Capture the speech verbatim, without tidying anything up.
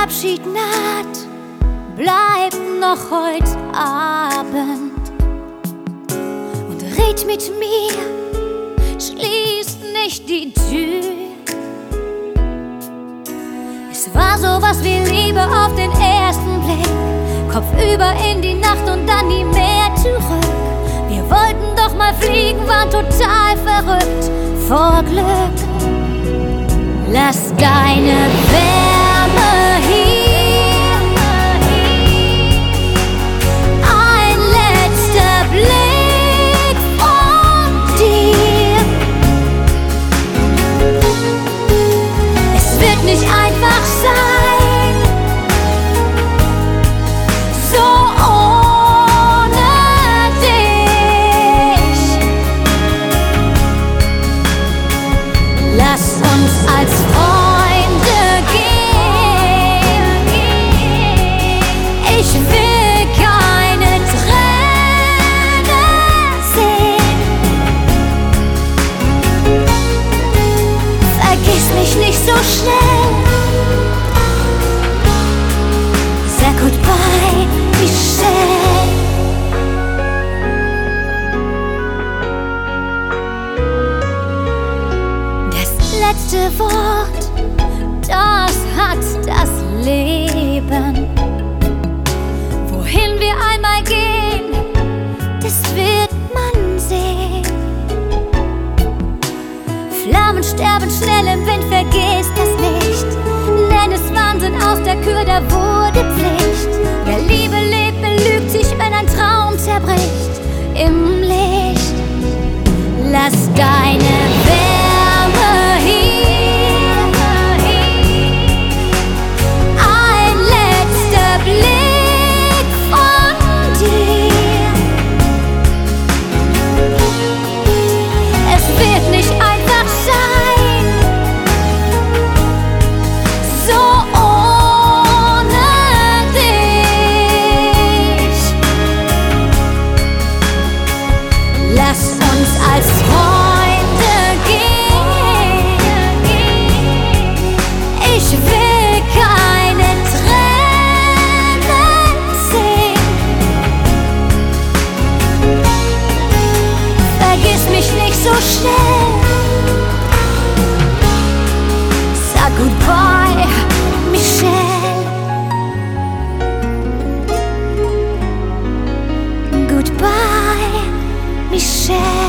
Abschied naht, bleib noch heut Abend und red mit mir, schließ nicht die Tür. Es war sowas wie Liebe auf den ersten Blick, kopfüber in die Nacht und dann nie mehr zurück. Wir wollten doch mal fliegen, waren total verrückt vor Glück. Lass deine Wärme hier, ein letzter Blick von dir. Es wird nicht einfach sein, so ohne dich. Lass uns als Freunde gehen. Ich will keine Tränen sehen. Vergiss mich nicht so schnell. Sag goodbye, Michelle. Das letzte Wort, das hat das Leben. Wohin wir einmal gehen, das wird man sehen. Flammen sterben schnell im Wind, vergiss das nicht. Nenn es Wahnsinn, aus der Kür, da wurde Pflicht. Wer Liebe lebt, belügt sich, wenn ein Traum zerbricht im Licht. Lass deine Wärme hier, ein letzter Blick von dir. Es wird nicht einfach sein, so ohne dich. Lass uns als Freunde gehen. Ich will keine Tränen sehen. Vergiss mich nicht so schnell. Sag goodbye, Michelle. Goodbye, Michelle.